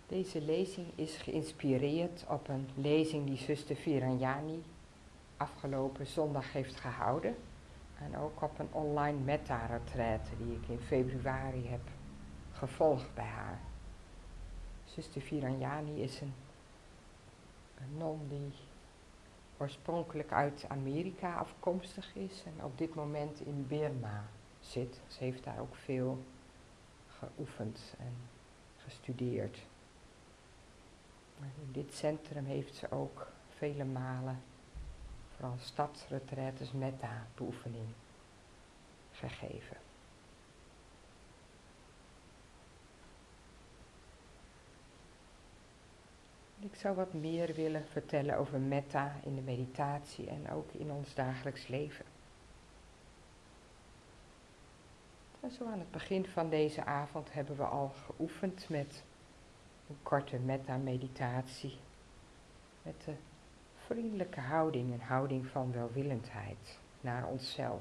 Deze lezing is geïnspireerd op een lezing die zuster Viranjani afgelopen zondag heeft gehouden. En ook op een online metta-retraite die ik in februari heb gevolgd bij haar. Zuster Viranjani is een non die oorspronkelijk uit Amerika afkomstig is en op dit moment in Burma zit. Ze heeft daar ook veel geoefend en gestudeerd. In dit centrum heeft ze ook vele malen, vooral stadsretraites, metta-beoefening gegeven. Ik zou wat meer willen vertellen over metta in de meditatie en ook in ons dagelijks leven. En zo aan het begin van deze avond hebben we al geoefend met een korte metta-meditatie. Met de vriendelijke houding, een houding van welwillendheid naar onszelf.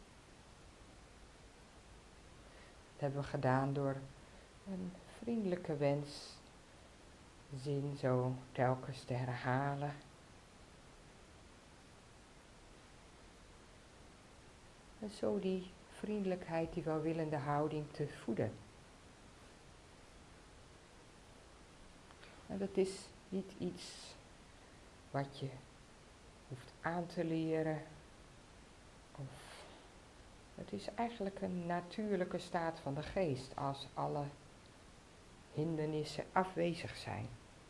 Dat hebben we gedaan door een vriendelijke wenszin zo telkens te herhalen. En zo die vriendelijkheid, die welwillende houding te voeden. En dat is niet iets wat je hoeft aan te leren. Of het is eigenlijk een natuurlijke staat van de geest als alle hindernissen afwezig zijn.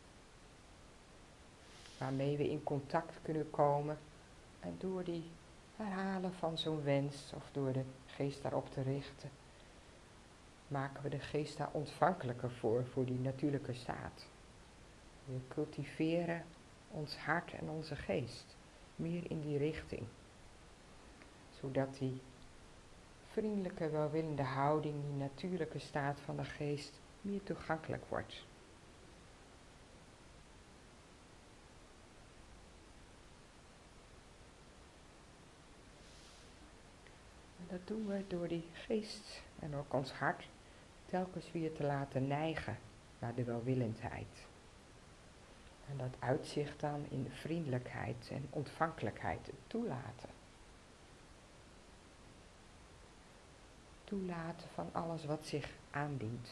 Waarmee we in contact kunnen komen en door die herhalen van zo'n wens of door de geest daarop te richten, maken we de geest daar ontvankelijker voor die natuurlijke staat. We cultiveren ons hart en onze geest meer in die richting. Zodat die vriendelijke, welwillende houding, die natuurlijke staat van de geest, meer toegankelijk wordt. En dat doen we door die geest en ook ons hart telkens weer te laten neigen naar de welwillendheid. En dat uitzicht dan in de vriendelijkheid en ontvankelijkheid toelaten. Toelaten van alles wat zich aandient.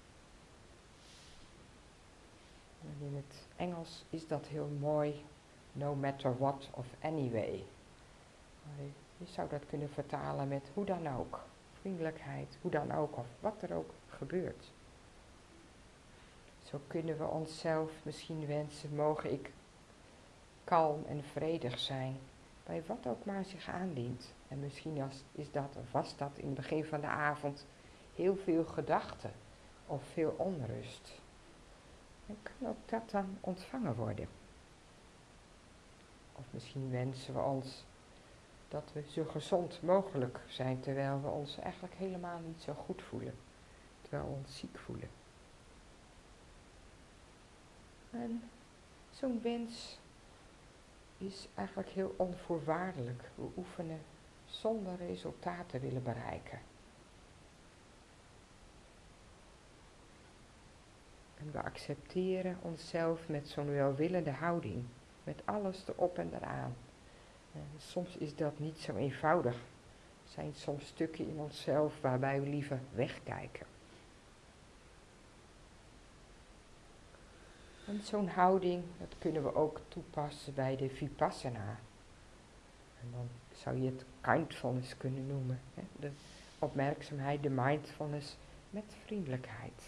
En in het Engels is dat heel mooi, no matter what of anyway. Je zou dat kunnen vertalen met hoe dan ook. Vriendelijkheid, hoe dan ook, of wat er ook gebeurt. Zo kunnen we onszelf misschien wensen, mogen ik kalm en vredig zijn, bij wat ook maar zich aandient. En misschien is dat, of was dat in het begin van de avond, heel veel gedachten of veel onrust. En kan ook dat dan ontvangen worden. Of misschien wensen we ons dat we zo gezond mogelijk zijn, terwijl we ons eigenlijk helemaal niet zo goed voelen. Terwijl we ons ziek voelen. En zo'n wens is eigenlijk heel onvoorwaardelijk. We oefenen zonder resultaat te willen bereiken. En we accepteren onszelf met zo'n welwillende houding. Met alles erop en eraan. En soms is dat niet zo eenvoudig. Er zijn soms stukken in onszelf waarbij we liever wegkijken. En zo'n houding, dat kunnen we ook toepassen bij de Vipassana. En dan zou je het kindfulness kunnen noemen. Hè? De opmerkzaamheid, de mindfulness met vriendelijkheid.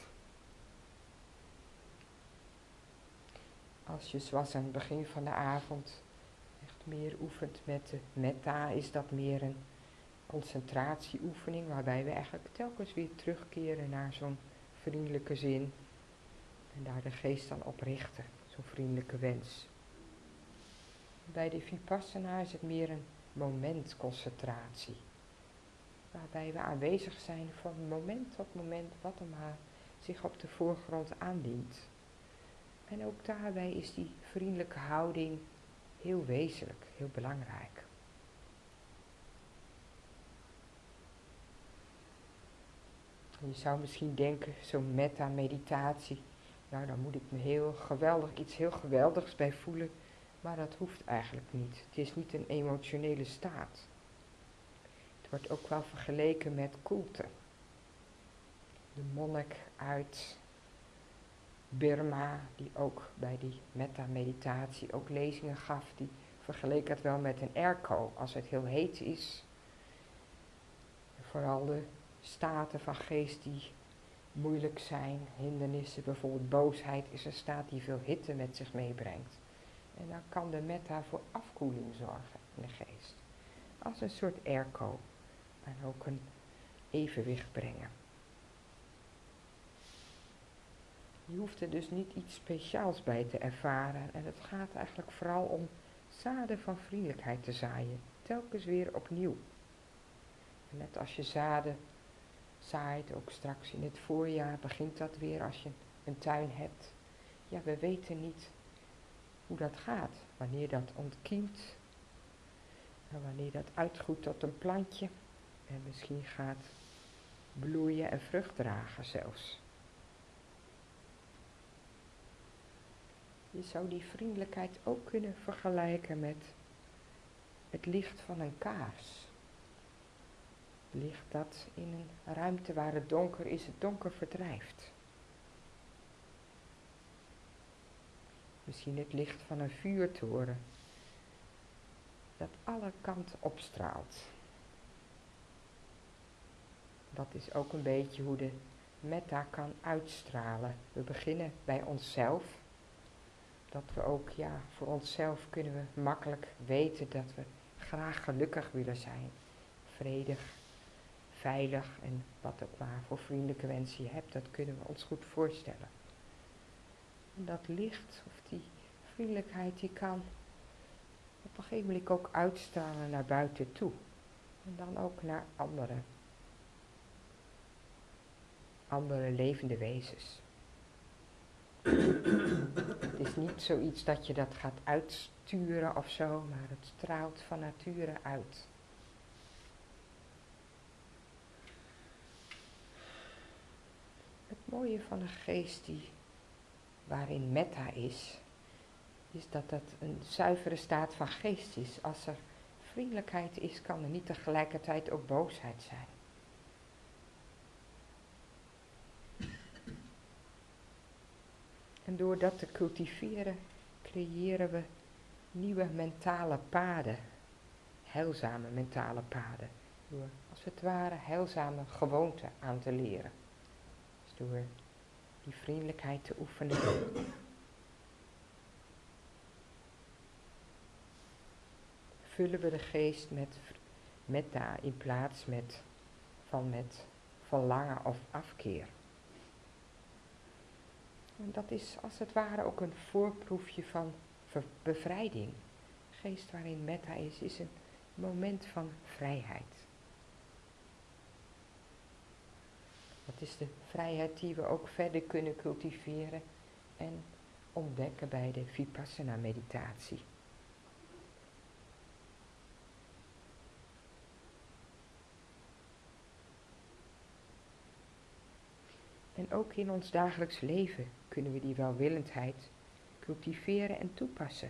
Als je zoals aan het begin van de avond echt meer oefent met de metta, is dat meer een concentratieoefening waarbij we eigenlijk telkens weer terugkeren naar zo'n vriendelijke zin. En daar de geest dan op richten, zo'n vriendelijke wens. Bij de Vipassana is het meer een momentconcentratie. Waarbij we aanwezig zijn van moment tot moment wat er maar zich op de voorgrond aandient. En ook daarbij is die vriendelijke houding heel wezenlijk, heel belangrijk. Je zou misschien denken, zo'n metta-meditatie, nou dan moet ik me iets heel geweldigs bij voelen, maar dat hoeft eigenlijk niet. Het is niet een emotionele staat. Het wordt ook wel vergeleken met culte. De monnik uit Burma, die ook bij die metta-meditatie ook lezingen gaf, die vergeleek het wel met een airco. Als het heel heet is, vooral de staten van geest die moeilijk zijn, hindernissen, bijvoorbeeld boosheid is een staat die veel hitte met zich meebrengt. En dan kan de metta voor afkoeling zorgen in de geest. Als een soort airco en ook een evenwicht brengen. Je hoeft er dus niet iets speciaals bij te ervaren en het gaat eigenlijk vooral om zaden van vriendelijkheid te zaaien, telkens weer opnieuw. En net als je zaden zaait, ook straks in het voorjaar begint dat weer als je een tuin hebt. Ja, we weten niet hoe dat gaat, wanneer dat ontkiemt en wanneer dat uitgroeit tot een plantje en misschien gaat bloeien en vrucht dragen zelfs. Je zou die vriendelijkheid ook kunnen vergelijken met het licht van een kaars. Licht dat in een ruimte waar het donker is, het donker verdrijft. Misschien het licht van een vuurtoren, dat alle kanten opstraalt. Dat is ook een beetje hoe de metta kan uitstralen. We beginnen bij onszelf. Dat we ook, voor onszelf kunnen we makkelijk weten dat we graag gelukkig willen zijn. Vredig, veilig en wat ook maar voor vriendelijke wensen je hebt, dat kunnen we ons goed voorstellen. En dat licht of die vriendelijkheid die kan op een gegeven moment ook uitstralen naar buiten toe. En dan ook naar andere levende wezens. Het is niet zoiets dat je dat gaat uitsturen of zo, maar het straalt van nature uit. Het mooie van een geest waarin metta is dat dat een zuivere staat van geest is. Als er vriendelijkheid is, kan er niet tegelijkertijd ook boosheid zijn. En door dat te cultiveren, creëren we nieuwe mentale paden. Heilzame mentale paden. Door, als het ware, heilzame gewoonten aan te leren. Dus door die vriendelijkheid te oefenen. Vullen we de geest met metta in plaats met verlangen of afkeer. En dat is als het ware ook een voorproefje van bevrijding. De geest waarin metta is een moment van vrijheid. Dat is de vrijheid die we ook verder kunnen cultiveren en ontdekken bij de Vipassana meditatie. En ook in ons dagelijks leven kunnen we die welwillendheid cultiveren en toepassen.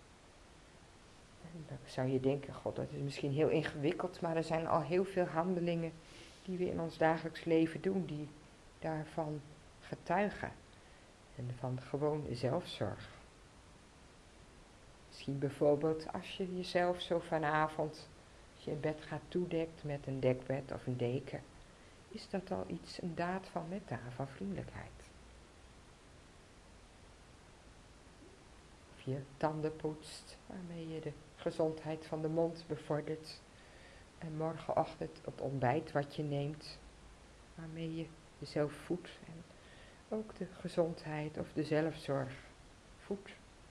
En dan zou je denken, god, dat is misschien heel ingewikkeld, maar er zijn al heel veel handelingen die we in ons dagelijks leven doen, die daarvan getuigen. En van gewoon zelfzorg. Misschien bijvoorbeeld als je jezelf zo vanavond, als je in bed gaat toedekt met een dekbed of een deken, is dat al iets, een daad van metta, van vriendelijkheid. Of je tanden poetst, waarmee je de gezondheid van de mond bevordert. En morgenochtend het ontbijt wat je neemt, waarmee je jezelf voedt. En ook de gezondheid of de zelfzorg voedt.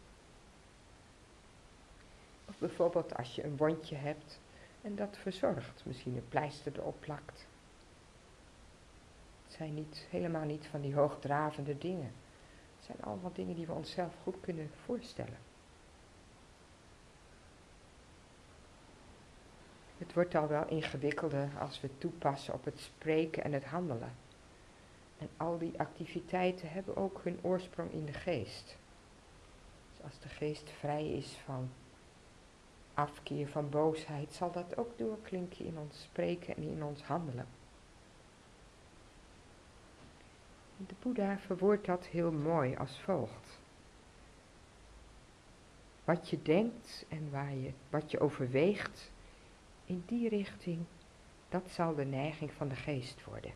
Of bijvoorbeeld als je een wondje hebt en dat verzorgt, misschien een pleister erop plakt. Het zijn helemaal niet van die hoogdravende dingen. Het zijn allemaal dingen die we onszelf goed kunnen voorstellen. Het wordt al wel ingewikkelder als we toepassen op het spreken en het handelen. En al die activiteiten hebben ook hun oorsprong in de geest. Dus als de geest vrij is van afkeer, van boosheid, zal dat ook doorklinken in ons spreken en in ons handelen. De Boeddha verwoordt dat heel mooi als volgt. Wat je denkt en wat je overweegt, in die richting, dat zal de neiging van de geest worden.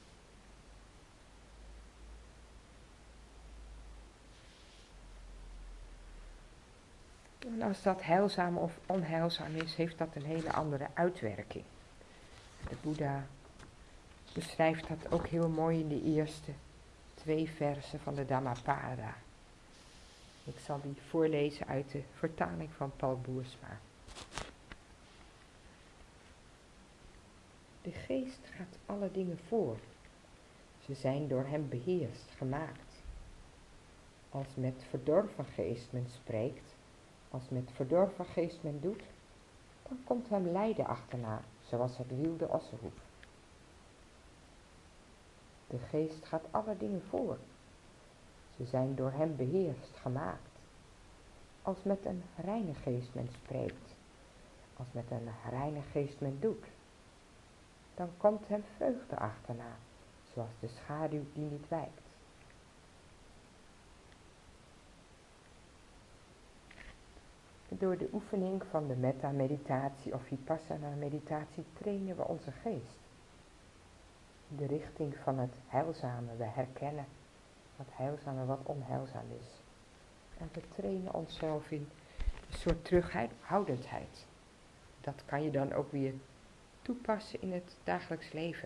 En als dat heilzaam of onheilzaam is, heeft dat een hele andere uitwerking. De Boeddha beschrijft dat ook heel mooi in de eerste 2 versen van de Dhammapada. Ik zal die voorlezen uit de vertaling van Paul Boersma. De geest gaat alle dingen voor. Ze zijn door hem beheerst, gemaakt. Als met verdorven geest men spreekt, als met verdorven geest men doet, dan komt hem lijden achterna, zoals het wiel de ossenhoef. De geest gaat alle dingen voor. Ze zijn door hem beheerst, gemaakt. Als met een reine geest men spreekt, als met een reine geest men doet, dan komt hem vreugde achterna, zoals de schaduw die niet wijkt. Door de oefening van de metta-meditatie of vipassana-meditatie trainen we onze geest. In de richting van het heilzame, we herkennen wat heilzaam en wat onheilzaam is. En we trainen onszelf in een soort terughoudendheid. Dat kan je dan ook weer toepassen in het dagelijks leven.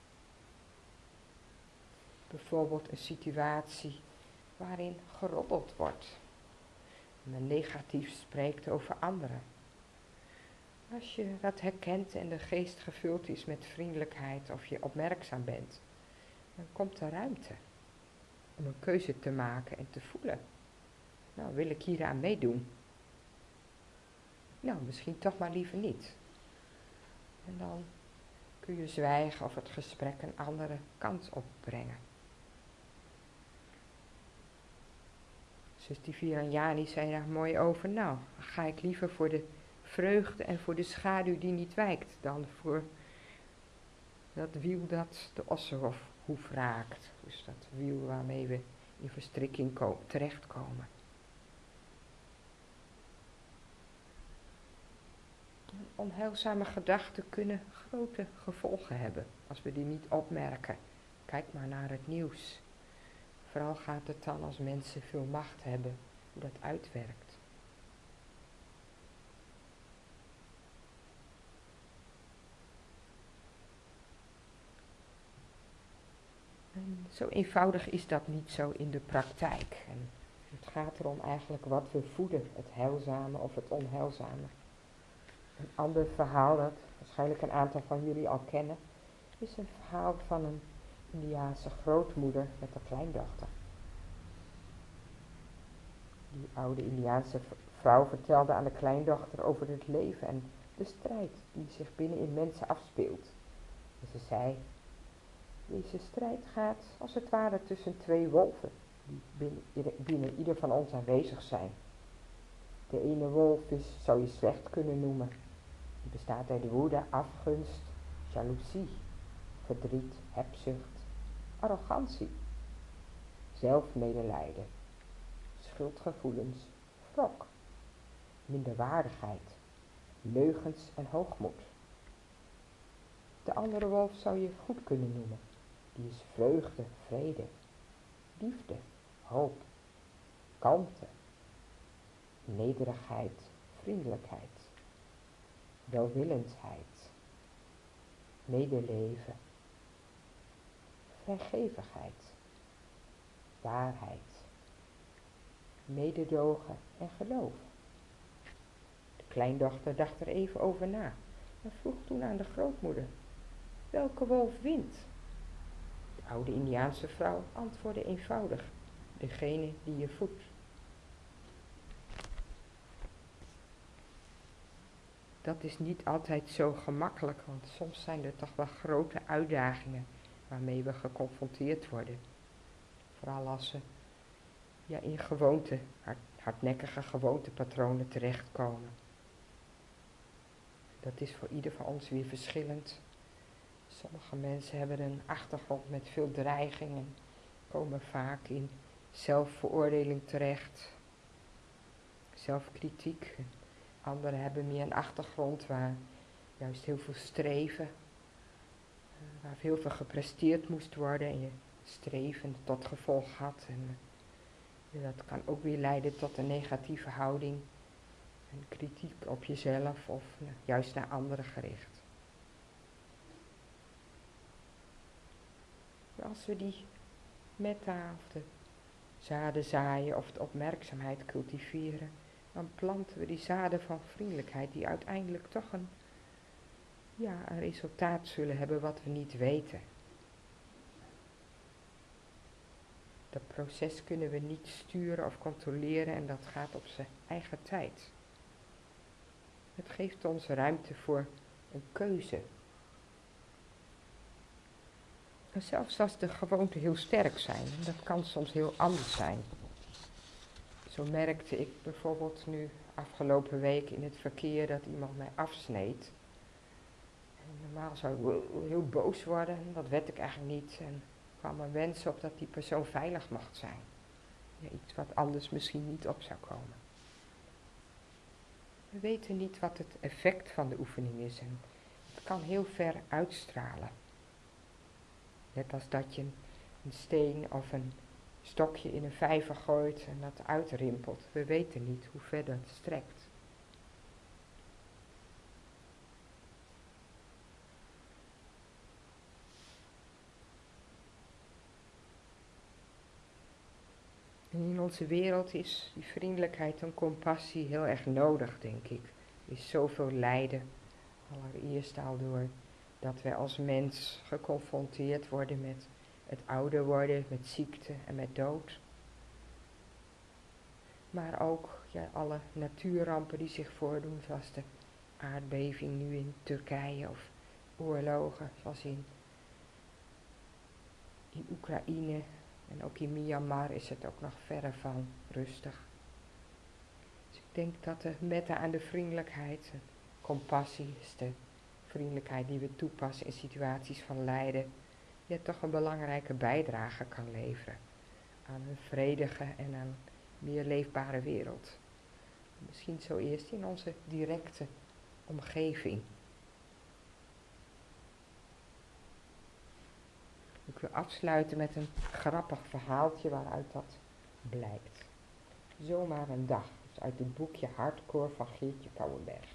Bijvoorbeeld een situatie waarin geroddeld wordt. En men negatief spreekt over anderen. Als je dat herkent en de geest gevuld is met vriendelijkheid of je opmerkzaam bent, dan komt er ruimte om een keuze te maken en te voelen. Nou, wil ik hieraan meedoen? Nou, misschien toch maar liever niet. En dan kun je zwijgen of het gesprek een andere kant opbrengen. Zuster Viranjani zei daar mooi over. Nou, dan ga ik liever voor de vreugde en voor de schaduw die niet wijkt, dan voor dat wiel dat de ossenhoef raakt. Dus dat wiel waarmee we in verstrikking terechtkomen. Onheilzame gedachten kunnen grote gevolgen hebben als we die niet opmerken. Kijk maar naar het nieuws. Vooral gaat het dan als mensen veel macht hebben, hoe dat uitwerkt. En zo eenvoudig is dat niet zo in de praktijk. En het gaat erom eigenlijk wat we voeden, het heilzame of het onheilzame. Een ander verhaal dat waarschijnlijk een aantal van jullie al kennen, is een verhaal van een Indiase grootmoeder met een kleindochter. Die oude Indiaanse vrouw vertelde aan de kleindochter over het leven en de strijd die zich binnenin mensen afspeelt. En ze zei, deze strijd gaat als het ware tussen 2 wolven die binnen ieder van ons aanwezig zijn. De ene wolf zou je slecht kunnen noemen. Die bestaat uit woede, afgunst, jaloezie, verdriet, hebzucht, arrogantie, zelfmedelijden, schuldgevoelens, wrok, minderwaardigheid, leugens en hoogmoed. De andere wolf zou je goed kunnen noemen. Die is vreugde, vrede, liefde, hoop, kalmte, nederigheid, vriendelijkheid, welwillendheid, medeleven, vrijgevigheid, waarheid, mededogen en geloof. De kleindochter dacht er even over na en vroeg toen aan de grootmoeder, welke wolf wint? De oude Indiaanse vrouw antwoordde eenvoudig, degene die je voedt. Dat is niet altijd zo gemakkelijk, want soms zijn er toch wel grote uitdagingen waarmee we geconfronteerd worden. Vooral als ze in hardnekkige gewoontepatronen terechtkomen. Dat is voor ieder van ons weer verschillend. Sommige mensen hebben een achtergrond met veel dreigingen, komen vaak in zelfveroordeling terecht, zelfkritiek. Anderen hebben meer een achtergrond waar juist heel veel streven, waar heel veel gepresteerd moest worden en je streven tot gevolg had. En dat kan ook weer leiden tot een negatieve houding en kritiek op jezelf of juist naar anderen gericht. Maar als we die metta of de zaden zaaien of de opmerkzaamheid cultiveren, dan planten we die zaden van vriendelijkheid die uiteindelijk toch een resultaat zullen hebben wat we niet weten. Dat proces kunnen we niet sturen of controleren en dat gaat op zijn eigen tijd. Het geeft ons ruimte voor een keuze. En zelfs als de gewoonten heel sterk zijn, en dat kan soms heel anders zijn. Zo merkte ik bijvoorbeeld nu afgelopen week in het verkeer dat iemand mij afsneed. En normaal zou ik heel boos worden, en dat werd ik eigenlijk niet. En kwam een wens op dat die persoon veilig mocht zijn. Ja, iets wat anders misschien niet op zou komen. We weten niet wat het effect van de oefening is en het kan heel ver uitstralen. Net als dat je een steen of een stokje in een vijver gooit en dat uitrimpelt. We weten niet hoe ver dat strekt. En in onze wereld is die vriendelijkheid en compassie heel erg nodig, denk ik. Er is zoveel lijden, allereerst al door dat wij als mens geconfronteerd worden met het ouder worden, met ziekte en met dood. Maar ook alle natuurrampen die zich voordoen, zoals de aardbeving nu in Turkije of oorlogen zoals in Oekraïne en ook in Myanmar is het ook nog verre van rustig. Dus ik denk dat de metta aan de vriendelijkheid, compassie is de vriendelijkheid die we toepassen in situaties van lijden, toch een belangrijke bijdrage kan leveren aan een vredige en een meer leefbare wereld. Misschien zo eerst in onze directe omgeving. Ik wil afsluiten met een grappig verhaaltje waaruit dat blijkt. Zomaar een dag, dus uit het boekje Hardcore van Geertje Kouwenberg.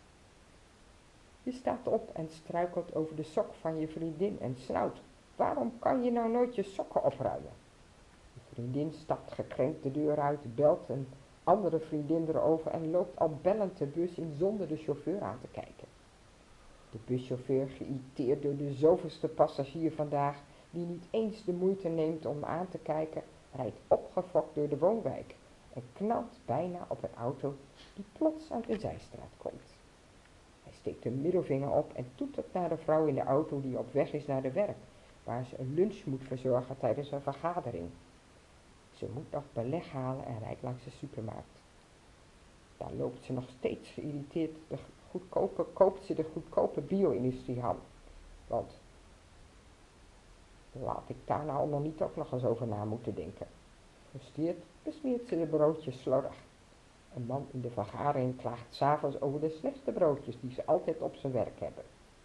Je staat op en struikelt over de sok van je vriendin en snauwt: waarom kan je nou nooit je sokken opruimen? Je vriendin stapt gekrenkt de deur uit, belt een andere vriendin erover en loopt al bellend de bus in zonder de chauffeur aan te kijken. De buschauffeur, geïrriteerd door de zoveelste passagier vandaag, die niet eens de moeite neemt om aan te kijken, rijdt opgefokt door de woonwijk en knalt bijna op een auto die plots uit een zijstraat komt. Hij steekt een middelvinger op en toetert naar de vrouw in de auto die op weg is naar de werk, waar ze een lunch moet verzorgen tijdens een vergadering. Ze moet nog beleg halen en rijdt langs de supermarkt. Daar loopt ze nog steeds geïrriteerd koopt ze de goedkope bio-industrieham. Want laat ik daar nou nog niet ook nog eens over na moeten denken. Frustreerd besmeert ze de broodjes slordig. Een man in de vergadering klaagt 's avonds over de slechte broodjes die ze altijd op zijn werk hebben.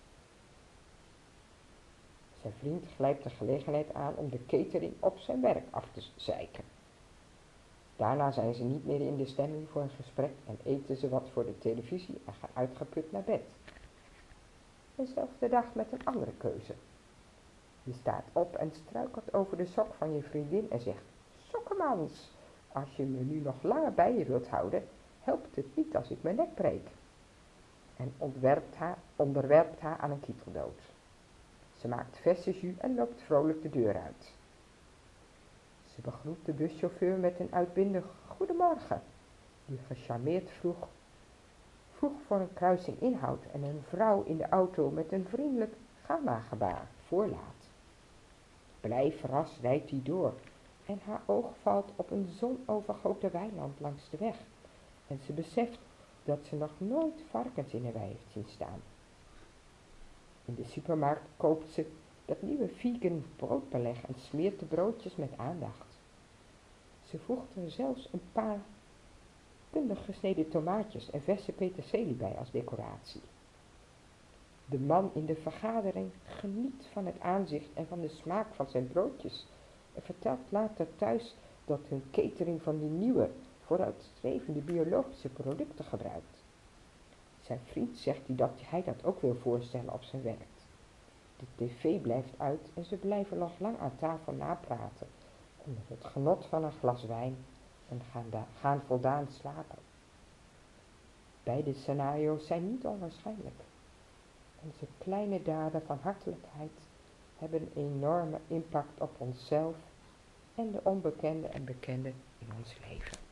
Zijn vriend grijpt de gelegenheid aan om de catering op zijn werk af te zeiken. Daarna zijn ze niet meer in de stemming voor een gesprek en eten ze wat voor de televisie en gaan uitgeput naar bed. Dezelfde dag met een andere keuze. Je staat op en struikelt over de sok van je vriendin en zegt: Sokkemans, als je me nu nog langer bij je wilt houden, helpt het niet als ik mijn nek breek. En onderwerpt haar aan een kieteldood. Ze maakt versenjus en loopt vrolijk de deur uit. Ze begroet de buschauffeur met een uitbundig goedemorgen, die gecharmeerd vroeg voor een kruising inhoudt en een vrouw in de auto met een vriendelijk ga maar gebaar voorlaat. Blij verrast rijdt hij door en haar oog valt op een zonovergoten weiland langs de weg en ze beseft dat ze nog nooit varkens in een wei heeft zien staan. In de supermarkt koopt ze dat nieuwe vegan broodbeleg en smeert de broodjes met aandacht. Ze voegt er zelfs een paar kundig gesneden tomaatjes en verse peterselie bij als decoratie. De man in de vergadering geniet van het aanzicht en van de smaak van zijn broodjes en vertelt later thuis dat hun catering van die nieuwe, vooruitstrevende biologische producten gebruikt. Zijn vriend zegt dat hij dat ook wil voorstellen op zijn werk. De tv blijft uit en ze blijven nog lang aan tafel napraten onder het genot van een glas wijn en gaan voldaan slapen. Beide scenario's zijn niet onwaarschijnlijk. Onze kleine daden van hartelijkheid hebben een enorme impact op onszelf en de onbekende en bekende in ons leven.